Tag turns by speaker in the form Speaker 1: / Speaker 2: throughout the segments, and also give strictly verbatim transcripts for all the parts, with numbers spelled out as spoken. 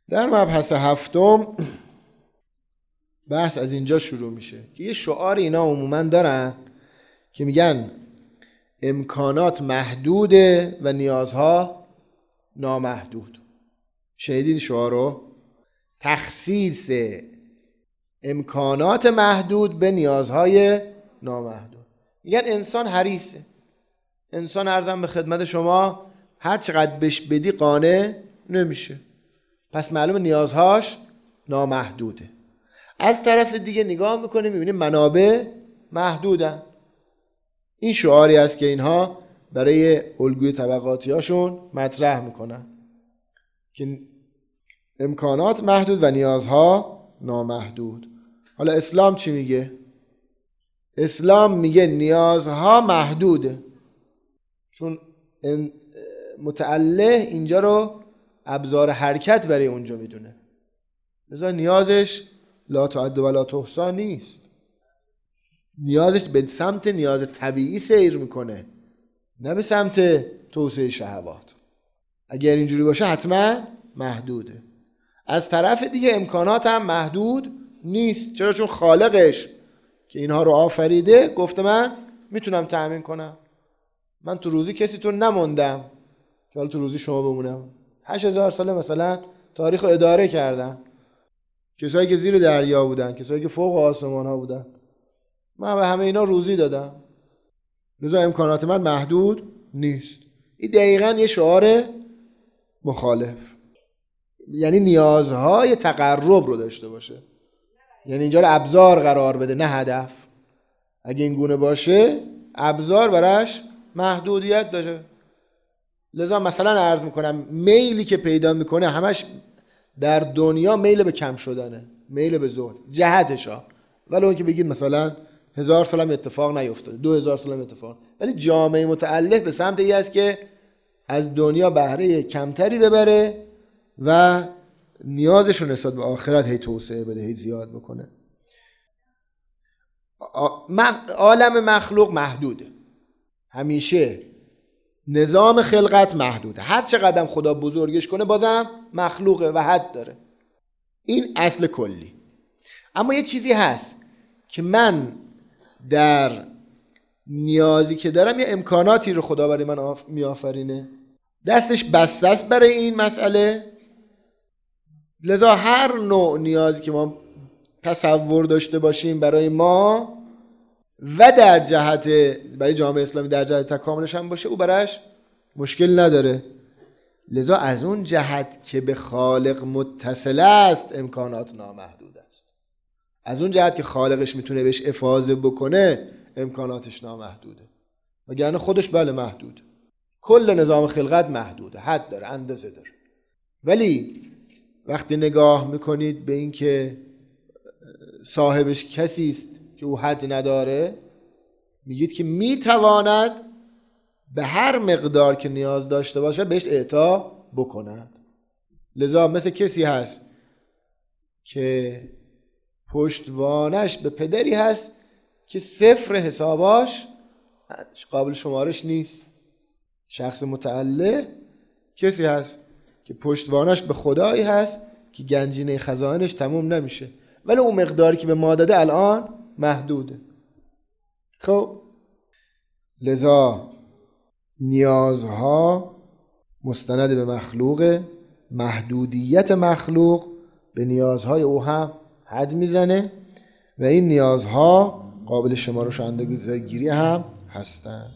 Speaker 1: در مبحث هفتم بحث از اینجا شروع میشه که یه شعار اینا عموما دارن که میگن امکانات محدوده و نیازها نامحدود. شنیدید شعار رو؟ تخصیص امکانات محدود به نیازهای نامحدود. میگن انسان حریصه، انسان عرضم به خدمت شما هر چقدر بهش بدی قانع نمیشه، پس معلومه نیازهاش نامحدوده. از طرف دیگه نگاه میکنیم میبینیم منابع محدودن. این شعاری است که اینها برای الگوی طبقاتی هاشون مطرح میکنن که امکانات محدود و نیازها نامحدود. حالا اسلام چی میگه؟ اسلام میگه نیازها محدوده، چون متعله اینجا رو ابزار حرکت برای اونجا میدونه، لذا نیازش لا تعد و لا تحصی نیست. نیازش به سمت نیاز طبیعی سیر میکنه، نه به سمت توسعه شهوات. اگر اینجوری باشه حتما محدوده. از طرف دیگه امکانات هم محدود نیست. چرا؟ چون خالقش که اینها رو آفریده گفته من میتونم تأمین کنم. من تو روزی کسی تو نموندم که حالا تو روزی شما بمونم. هشت هزار ساله مثلا تاریخ رو اداره کردن، کسایی که زیر دریا بودن، کسایی که فوق آسمان ها بودن، من به همه اینا روزی دادم، لذا امکانات من محدود نیست. این دقیقاً یه شعار مخالف، یعنی نیازهای تقرب رو داشته باشه، یعنی اینجا رو ابزار قرار بده نه هدف. اگه این گونه باشه ابزار براش محدودیت داره. لذا مثلا عرض میکنم میلی که پیدا میکنه همش در دنیا میل به کم شدنه، میل به زهد، جهتشا. ولی اون که بگید مثلا هزار سال هم اتفاق نیفتاده، دو هزار سال هم اتفاق، ولی جامعه متعلق به سمت ای است که از دنیا بهره کمتری ببره و نیازش رو نسبت به آخرت هی توسعه بده، هی زیاد بکنه. عالم مخلوق محدوده، همیشه نظام خلقت محدوده. هر چقدر خدا بزرگش کنه بازم مخلوقه و حد داره. این اصل کلی. اما یه چیزی هست که من در نیازی که دارم یه امکاناتی رو خدا برای من میآفرینه، دستش بسته است برای این مسئله. لذا هر نوع نیازی که ما تصور داشته باشیم برای ما و در جهت برای جامعه اسلامی در جهت تکاملش هم باشه، او براش مشکل نداره. لذا از اون جهت که به خالق متصل است امکانات نامحدود است. از اون جهت که خالقش میتونه بهش افاضه بکنه امکاناتش نامحدوده، وگرنه خودش بله محدود. کل نظام خلقت محدوده، حد داره، اندازه داره. ولی وقتی نگاه میکنید به این که صاحبش کسی است که او حد نداره، میگید که میتواند به هر مقدار که نیاز داشته باشه بهش اعطا بکند. لذا مثل کسی هست که پشتوانش به پدری هست که صفر حساباش قابل شمارش نیست. شخص متعله کسی هست که پشتوانش به خدایی هست که گنجینه خزائنش تموم نمیشه، ولی اون مقداری که به ما داده الان محدوده. خب لذا نیازها مستند به مخلوق، محدودیت مخلوق به نیازهای او هم حد میزنه و این نیازها قابل شمارش و اندازه‌گیری هم هستند.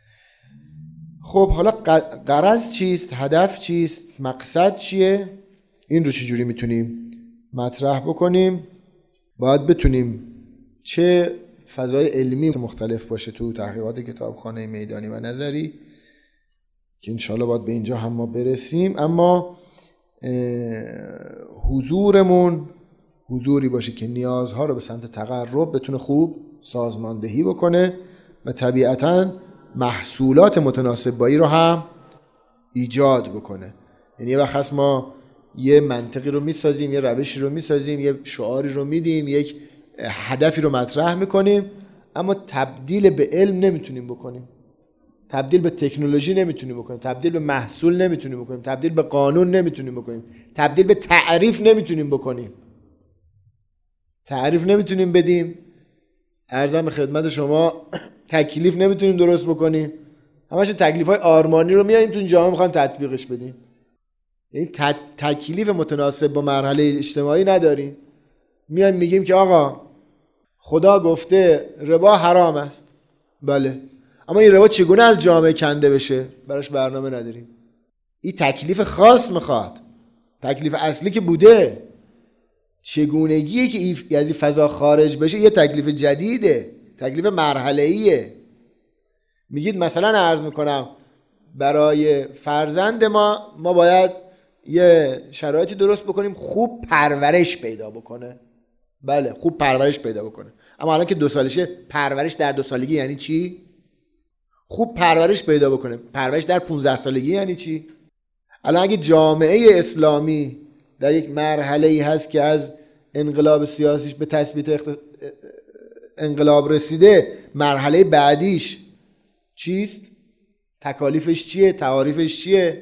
Speaker 1: خب حالا غرض چیست؟ هدف چیست؟ مقصد چیه؟ این رو چجوری میتونیم مطرح بکنیم؟ باید بتونیم چه فضای علمی مختلف باشه تو تحقیقات کتابخانه میدانی و نظری که انشاءالله باید به اینجا هم ما برسیم، اما حضورمون حضوری باشه که نیازها رو به سمت تقرب بتونه خوب سازماندهی بکنه و طبیعتاً محصولات متناسب با این رو هم ایجاد بکنه. یعنی یه وقت ما یه منطقی رو میسازیم، یه روشی رو میسازیم، یه شعاری رو میدیم، یک هدفی رو مطرح میکنیم، اما تبدیل به علم نمیتونیم بکنیم. تبدیل به تکنولوژی نمیتونیم بکنیم، تبدیل به محصول نمیتونیم بکنیم، تبدیل به قانون نمیتونیم بکنیم، تبدیل به تعریف نمیتونیم بکنیم. تعریف نمیتونیم بدیم، عرضم به خدمت شما تکلیف نمیتونیم درست بکنیم. همش تکلیف‌های آرمانی رو میاییم تو این جامعه میخوایم تطبیقش بدیم. یعنی تکلیف متناسب با مرحله اجتماعی نداریم. میایم میگیم که آقا خدا گفته ربا حرام است. بله، اما این ربا چگونه از جامعه کنده بشه براش برنامه نداریم. این تکلیف خاص میخواد. تکلیف اصلی که بوده، چگونگیه که از این فضا خارج بشه یه تکلیف جدیده، تکلیف مرحله‌ایه. میگید مثلا عرض میکنم برای فرزند ما ما باید یه شرایطی درست بکنیم خوب پرورش پیدا بکنه. بله، خوب پرورش پیدا بکنه. اما الان که دو سالشه، پرورش در دو سالگی یعنی چی؟ خوب پرورش پیدا بکنه. پرورش در پونزده سالگی یعنی چی؟ الان اگه جامعه اسلامی در یک مرحله‌ای هست که از انقلاب سیاسیش به تثبیت اخت... انقلاب رسیده، مرحله بعدیش چیست؟ تکالیفش چیه؟ تعاریفش چیه؟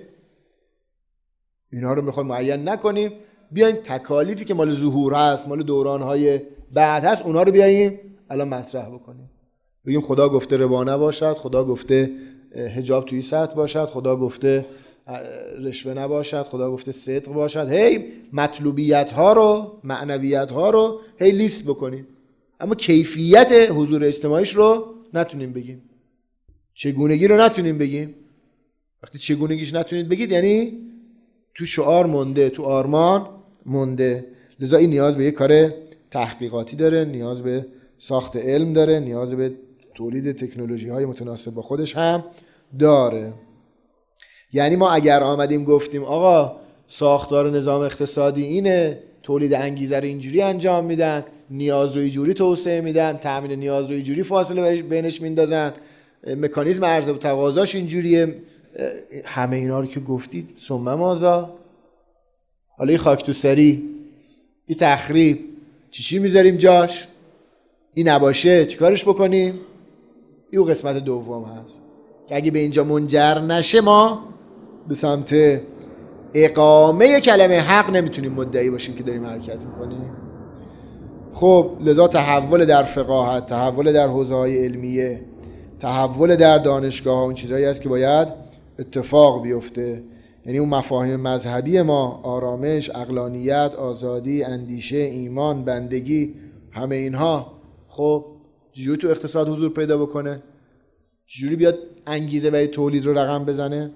Speaker 1: اینا رو میخوایم معین نکنیم، بیاین تکالیفی که مال ظهور هست، مال دورانهای بعد هست، اونا رو بیاییم الان مطرح بکنیم. بگیم خدا گفته ربا نباشد، خدا گفته حجاب توی سطح باشد، خدا گفته رشوه نباشد، خدا گفته صدق باشد. هی مطلوبیت ها رو، معنویت ها رو هی لیست بکنیم، اما کیفیت حضور اجتماعیش رو نتونیم بگیم، چگونگی رو نتونیم بگیم. وقتی چگونگیش نتونید بگید یعنی تو شعار مونده، تو آرمان مونده. لذا این نیاز به یک کار تحقیقاتی داره، نیاز به ساخت علم داره، نیاز به تولید تکنولوژی های متناسب با خودش هم داره. یعنی ما اگر آمدیم گفتیم آقا ساختار نظام اقتصادی اینه، تولید انگیزه رو اینجوری انجام میدن، نیاز رو اینجوری توسعه میدن، تامین نیاز رو اینجوری فاصله بینش میندازن، مکانیزم عرضه و تقاضاش اینجوریه، همه اینا رو که گفتید ثم ماذا؟ حالا این خاک تو سری، این تخریب چی چی میذاریم جاش؟ این نباشه چیکارش بکنیم؟ این قسمت دوم هست که اگه به اینجا منجر نشه ما به سمت اقامه کلمه حق نمیتونیم مدعی باشیم که داریم حرکت میکنیم. خب لذا تحول در فقاهت، تحول در حوزه‌های علمیه، تحول در دانشگاه ها اون چیزایی هست که باید اتفاق بیفته. یعنی اون مفاهیم مذهبی ما، آرامش، عقلانیت، آزادی، اندیشه، ایمان، بندگی، همه اینها خب چجوری تو اقتصاد حضور پیدا بکنه؟ چجوری بیاد انگیزه برای تولید رو رقم بزنه؟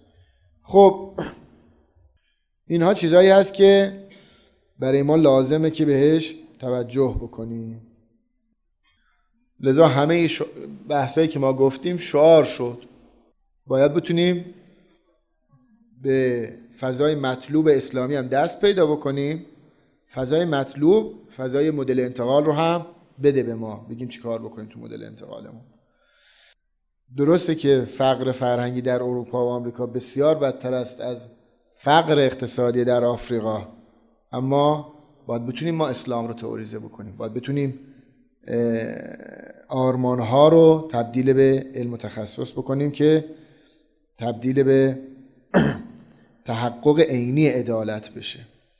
Speaker 1: خب اینها چیزایی هست که برای ما لازمه که بهش توجه بکنیم. لذا همه بحثایی که ما گفتیم شعار شد. باید بتونیم به فضای مطلوب اسلامی هم دست پیدا بکنیم. فضای مطلوب، فضای مدل انتقال رو هم بده به ما، بگیم چی کار بکنیم تو مدل انتقالمون. درسته که فقر فرهنگی در اروپا و آمریکا بسیار بدتر است از فقر اقتصادی در آفریقا، اما باید بتونیم ما اسلام رو تئوریزه بکنیم، باید بتونیم آرمانها رو تبدیل به علم و تخصص بکنیم که تبدیل به تحقق عینی عدالت بشه.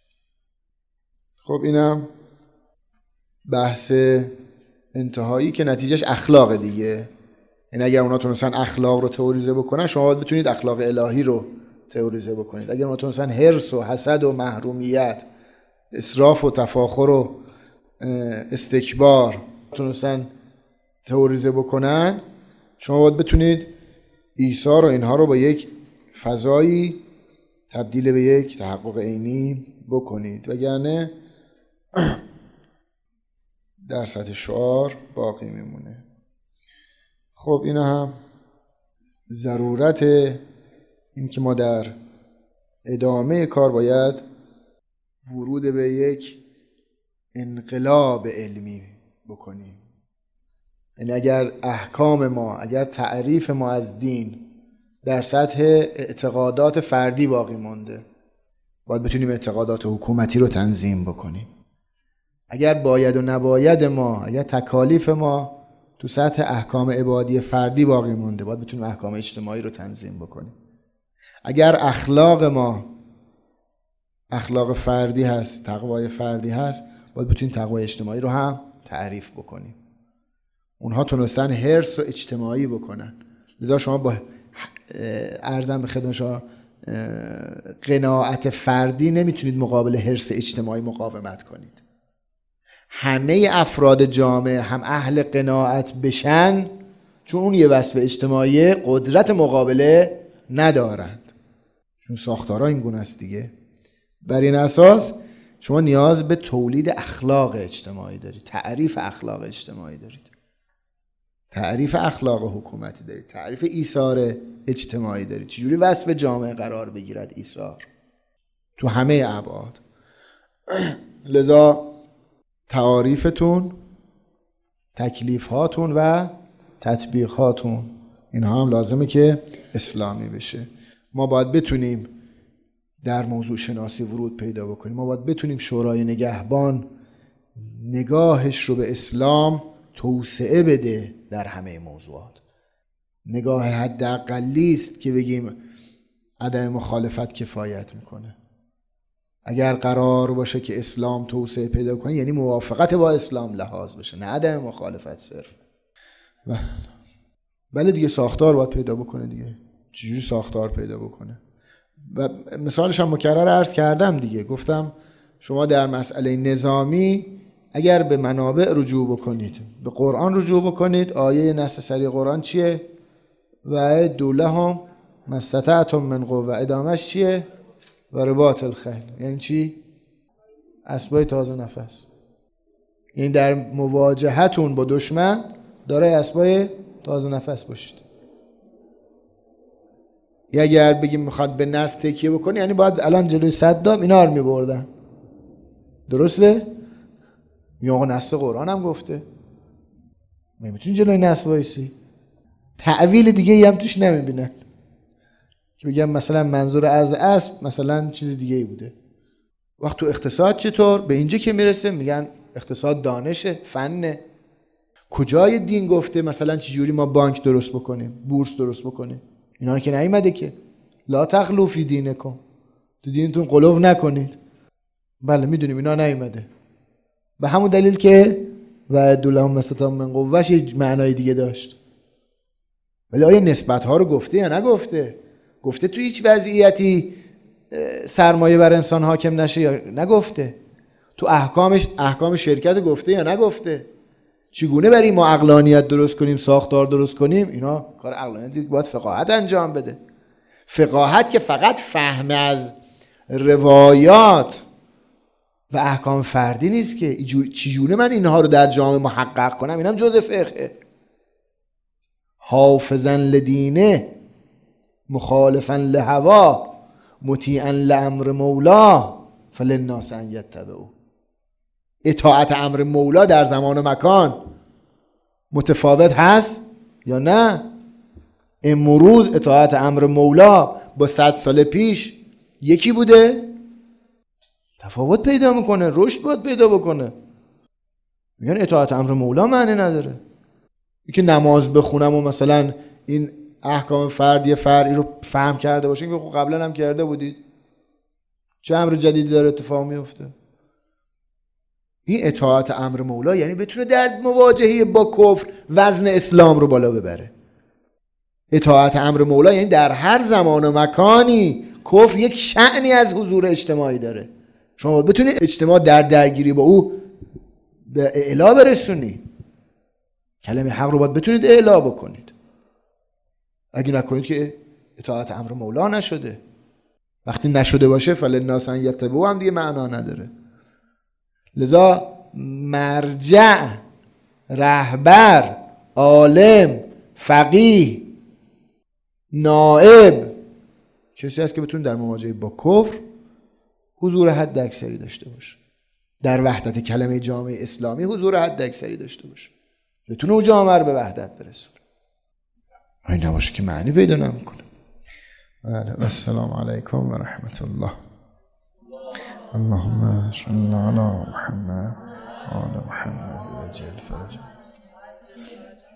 Speaker 1: خب اینم بحث انتهایی که نتیجهش اخلاق دیگه. یعنی اگر اونا تونستن اخلاق رو تئوریزه بکنن، شما باید بتونید اخلاق الهی رو تئوریزه بکنید. اگر اونا تونستن حرص و حسد و محرومیت، اسراف و تفاخر و استکبار تونستن تئوریزه بکنن، شما باید بتونید ایثار و اینها رو با یک فضایی تبدیل به یک تحقق عینی بکنید، وگرنه در سطح شعار باقی میمونه. خب اینا هم ضرورت این که ما در ادامه کار باید ورود به یک انقلاب علمی بکنیم. یعنی اگر احکام ما، اگر تعریف ما از دین در سطح اعتقادات فردی باقی مونده، باید بتونیم اعتقادات حکومتی رو تنظیم بکنیم. اگر باید و نباید ما، اگر تکالیف ما تو سطح احکام عبادی فردی باقی مونده، باید بتونیم احکام اجتماعی رو تنظیم بکنیم. اگر اخلاق ما اخلاق فردی هست، تقوای فردی هست، باید بتونیم تقوای اجتماعی رو هم تعریف بکنیم. اونها تونستن حرص و اجتماعی بکنن، لذا شما با ارزم به خدمت شما قناعت فردی نمیتونید مقابل حرص اجتماعی مقاومت کنید. همه افراد جامعه هم اهل قناعت بشن، چون اون یه وصف اجتماعی، قدرت مقابله ندارند، چون ساختارها این گونه است دیگه. بر این اساس شما نیاز به تولید اخلاق اجتماعی دارید، تعریف اخلاق اجتماعی دارید، تعریف اخلاق حکومتی دارید، تعریف ایثار اجتماعی دارید، چجوری وصف جامعه قرار بگیرد ایثار تو همه ابعاد. لذا تعاریفتون، تکلیفاتون و تطبیقاتون اینها هم لازمه که اسلامی بشه. ما باید بتونیم در موضوع شناسی ورود پیدا بکنیم، ما باید بتونیم شورای نگهبان نگاهش رو به اسلام توسعه بده در همه موضوعات. نگاه حداقلی است که بگیم عدم مخالفت کفایت میکنه. اگر قرار باشه که اسلام توسعه پیدا کنه، یعنی موافقت با اسلام لحاظ بشه، نه عدم مخالفت صرف. بله دیگه، ساختار باید پیدا بکنه دیگه. چجوری ساختار پیدا بکنه؟ و مثالش هم مکرر عرض کردم دیگه، گفتم شما در مسئله نظامی اگر به منابع رجوع بکنید، به قرآن رجوع بکنید، آیه نص صریح قرآن چیه؟ و اعدوا لهم ما استطعتم من قوة، و ادامش چیه؟ و رباط الخیل. یعنی چی؟ اسبای تازه نفس. یعنی در مواجهتون با دشمن داره اسبای تازه نفس باشید. یا اگر بگیم میخواد به نص تکیه بکنی، یعنی باید الان جلوی صدام اینا رو میبردن. درسته؟ یا نص قرآن هم گفته نمیتونی جلوی نص وایسی. تعویل دیگه ای هم توش نمیبینن که بگم مثلا منظور از اسب مثلا چیز دیگه ای بوده. وقت تو اقتصاد چطور؟ به اینجا که میرسه میگن اقتصاد دانشه، فنه. کجای دین گفته مثلا چجوری ما بانک درست بکنیم، بورس درست بکنیم؟ اینا که نیومده که. لا تغلوا فی دینکم، تو دینتون غلو نکنید. بله میدونیم اینا نیومده، به همون دلیل که و اعدوا لهم ما استطعتم من قوة یه معنای دیگه داشت. ولی آیا نسبت ها رو گفته یا نگفته؟ گفته تو هیچ وضعیتی سرمایه بر انسان حاکم نشه یا نگفته؟ تو احکامش احکام شرکت گفته یا نگفته؟ چگونه برای ما عقلانیت درست کنیم، ساختار درست کنیم؟ اینا کار عقلانیتی باید فقاهت انجام بده. فقاهت که فقط فهم از روایات و احکام فردی نیست که چجونه من اینها رو در جامعه محقق کنم، اینم جزء فقهه. حافظا لدینه مخالفا لهوا مطیعا لامر مولا فللناس ان یتبعوا. اطاعت امر مولا در زمان و مکان متفاوت هست یا نه؟ امروز اطاعت امر مولا با صد سال پیش یکی بوده؟ تفاوت پیدا میکنه، رشد باید پیدا بکنه. میگن اطاعت امر مولا معنی نداره. اینکه نماز بخونم و مثلا این احکام فردی فرعی رو فهم کرده باشین که خب قبلا هم کرده بودید، چه امر جدیدی داره اتفاق میفته؟ این اطاعت امر مولا یعنی بتونه در مواجهه با کفر وزن اسلام رو بالا ببره. اطاعت امر مولا یعنی در هر زمان و مکانی کفر یک شأنی از حضور اجتماعی داره، شما بتونید اجتماع در درگیری با او به اعلا برسونی. کلمه حق رو باید بتونید اعلا بکنید. اگه نکنید که اطاعت امر مولا نشده. وقتی نشده باشه فللناس ان یتبعوا هم دیگه معنا نداره. لذا مرجع، رهبر، عالم، فقیه، نائب کسی هست که بتونه در مواجهه با کفر حضور حد اکثری داشته باشه، در وحدت کلمه جامعه اسلامی حضور حد اکثری داشته باشه، بتونه اون جامعه رو به وحدت برسونه. این نباشه که معنی پیدا نمیکنه. السلام علیکم و رحمت الله. اللهم صل علی محمد و آل محمد و عجل فرجهم.